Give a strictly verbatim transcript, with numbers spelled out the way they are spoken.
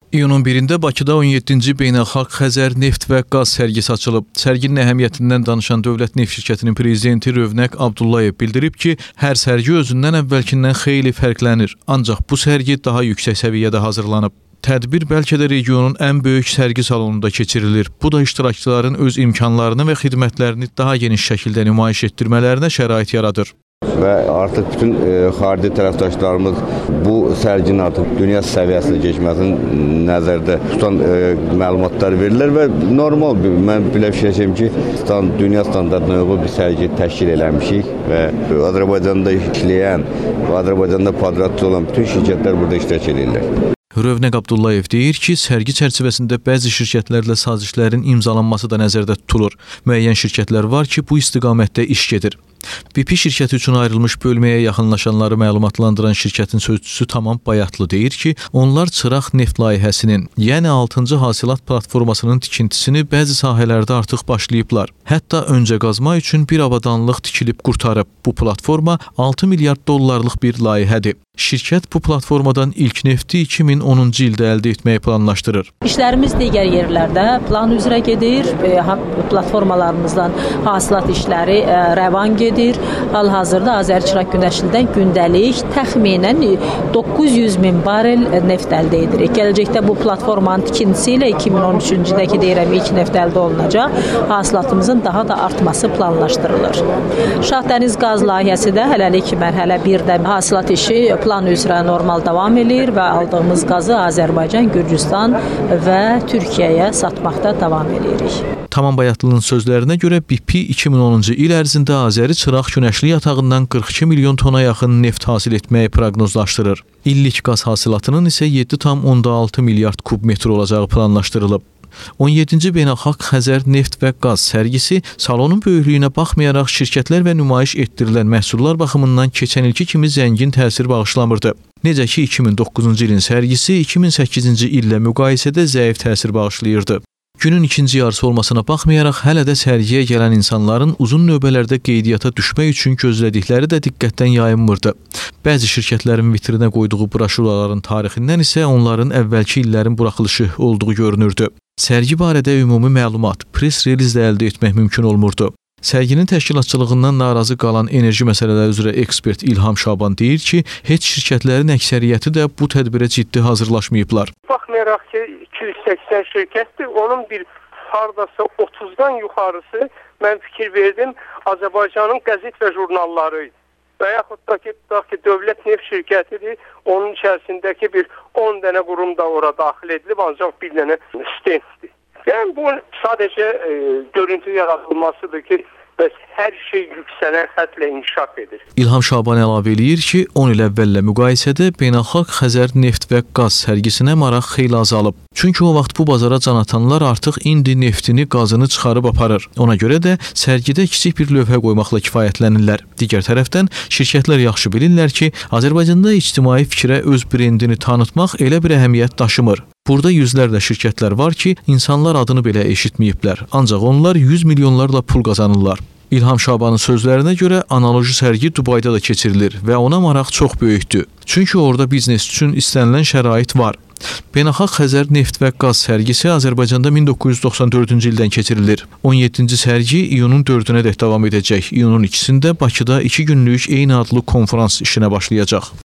İyunun birində Bakıda on yeddinci Beynəlxalq Xəzər Neft və Qaz sərgisi açılıb. Sərginin əhəmiyyətindən danışan Dövlət Neft Şirkətinin prezidenti Rövnəq Abdullayev bildirib ki, hər sərgi özündən əvvəlkindən xeyli fərqlənir. Ancaq bu sərgi daha yüksək səviyyədə hazırlanıb. Tədbir bəlkə də regionun ən böyük sərgi salonunda keçirilir. Bu da iştirakçıların öz imkanlarını və xidmətlərini daha geniş şəkildə nümayiş etdirmələrinə şərait yaradır. Və artıq bütün e, xarici tərəfdaşlarımız bu sərginin artıq dünya səviyyəsində keçməsini nəzərdə tutan e, məlumatlar verirlər və normal bir, mən belə fikirləşirəm ki, stand, dünya standartına uyğun bir sərgi təşkil eləmişik və Azərbaycanda işləyən və Azərbaycanda padratçı olan bütün şirkətlər burada iştirak edirlər. Rövnəq Abdullayev deyir ki, sərgi çərçivəsində bəzi şirkətlərlə sazişlərin imzalanması da nəzərdə tutulur. Müəyyən şirkətlər var ki, bu istiqamətdə iş gedir. B P şirkəti üçün ayrılmış bölməyə yaxınlaşanları məlumatlandıran şirkətin sözçüsü Tamam Bayatlı deyir ki, onlar Çıraq neft layihəsinin, yəni altıncı hasilat platformasının tikintisini bəzi sahələrdə artıq başlayıblar. Hətta öncə qazma üçün bir avadanlıq tikilib qurtarıb. Bu platforma altı milyard dollarlıq bir layihədir. Şirkət bu platformadan ilk nefti iki min onuncu ildə əldə etməyi planlaşdırır. İşlərimiz digər yerlərdə plan üzrə gedir. Platformalarımızdan hasilat işləri rəvan gedir. Hal-hazırda Azər-Çıraq Günəşlidən gündəlik təxminən doqquz yüz min barel neft əldə edirik. Gələcəkdə bu platformanın tikintisi ilə iki min on üçüncü ildə deyirəm ilk neft əldə olunacaq. Hasilatımızın daha da artması planlaşdırılır. Şahdəniz qaz layihəsi də hələlik mərhələ birdə hasilat işi plan üzrə normal davam edir və aldığımız qazı Azərbaycan, Gürcüstan və Türkiyəyə satmaqda davam edirik. Tamam Bayatlı'nın sözlərinə görə B P iki min onuncu il ərzində Azəri-Çıraq Günəşli yatağından qırx iki milyon tona yaxın neft hasil etməyi proqnozlaşdırır. İllik qaz hasilatının isə yeddi tam onda altı milyard kub metr olacağı planlaşdırılıb. on yeddinci Beynəlxalq Xəzər Neft və Qaz sərgisi salonun böyüklüyünə baxmayaraq şirkətlər və nümayiş etdirilən məhsullar baxımından keçən ilki kimi zəngin təsir bağışlamırdı. Necə ki, iki min doqquzuncu ilin sərgisi iki min səkkizinci illə müqayisədə zəif təsir bağışlayırdı. Günün ikinci yarısı olmasına baxmayaraq hələ də sərgiyə gələn insanların uzun növbələrdə qeydiyyata düşmək üçün gözlədikləri də diqqətdən yayınmırdı. Bəzi şirkətlərin vitrinə qoyduğu broşuraların tarixindən isə onların əvvəlki illərin buraxılışı olduğu görünürdü. Sərgi barədə ümumi məlumat, press reliz də əldə etmək mümkün olmurdu. Sərginin təşkilatçılığından narazı qalan enerji məsələləri üzrə ekspert İlham Şaban deyir ki, heç şirkətlərin əksəriyyəti də bu tədbirə ciddi hazırlaşmayıblar. Baxmayaraq ki, iki yüz səksən şirkətdir, onun bir hardasa otuzdan yuxarısı mən fikir verdim Azərbaycanın qəzet və jurnalları və yaxud da ki, ki Dövlət Neft Şirkətidir, onun içərisindəki bir on dənə qurum da ora daxil edilib, ancaq bir dənə stenddir. Yəni bu sadəcə e, görüntü yaradılmasıdır ki, bəs hər şey yüksələn xətlə inkişaf edir. İlham Şaban əlavə eləyir ki, on il əvvəllə müqayisədə Beynəlxalq Xəzər Neft və Qaz sərgisinə maraq xeyli azalıb. Çünki o vaxt bu bazara can atanlar artıq indi neftini, qazını çıxarıb aparır. Ona görə də sərgidə kiçik bir lövhə qoymaqla kifayətlənirlər. Digər tərəfdən şirkətlər yaxşı bilirlər ki, Azərbaycanda ictimai fikrə öz brendini tanıtmaq elə bir əhəmiyyət daşımır. Burada yüzlərlə şirkətlər var ki, insanlar adını belə eşitməyiblər. Ancaq onlar yüz milyonlarla pul qazanırlar. İlham Şabanın sözlərinə görə analoji sərgi Dubayda da keçirilir və ona maraq çox böyükdür. Çünki orada biznes üçün istənilən şərait var. Beynəlxalq Xəzər Neft və Qaz sərgisi Azərbaycanda min doqquz yüz doxsan dördüncü ildən keçirilir. on yeddinci sərgi iyunun dördünə dək davam edəcək. İyunun ikisində Bakıda iki günlük eyni adlı konferans işinə başlayacaq.